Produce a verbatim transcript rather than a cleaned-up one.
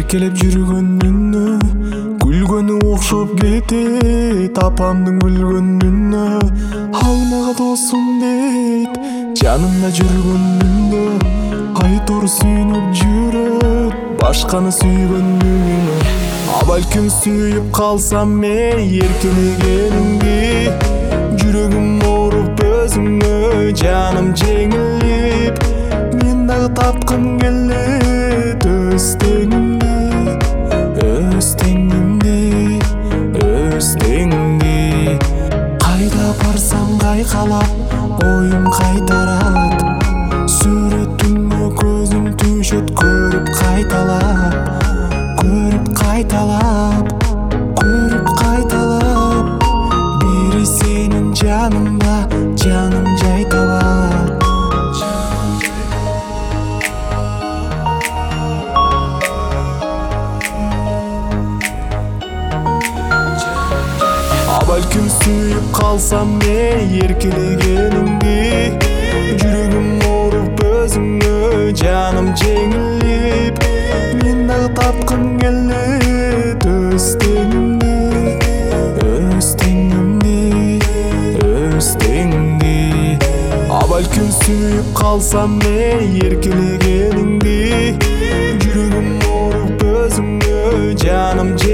Еркелеп жүргөнүнө күлгөнү окшоп кетет, апамдын күлгөнүнө ал мага досум дейт. Жанымда жүргөнүндө айтор сүйүнүп жүрөт, башканы сүйгөнүнө. А балким сүйүп калсам мен эркелегенимди, жүрөгүм ооруп өзүңө жаным жеңилип, мен дагы тапкым келет өз теңимди, өз теңимди, өз теңимди. Кайда барсам кайкалап оюм кайтарат, сүрөтүңө көзүм түшөт, көрүп кайталап, көрүп кайталап, көрүп кайталап. Бири сенин жаныңда жаным жай табат. А балким сүйүп калсам мен эркелегенимди, жүрөгүм ооруп өзүңө жаным жеңилип, мен дагы тапкым келет өз теңимди, өз теңимди, өз теңимди. А балким сүйүп калсам мен эркелегенимди, жүрөгүм ооруп өзүңө жаным жеңилип,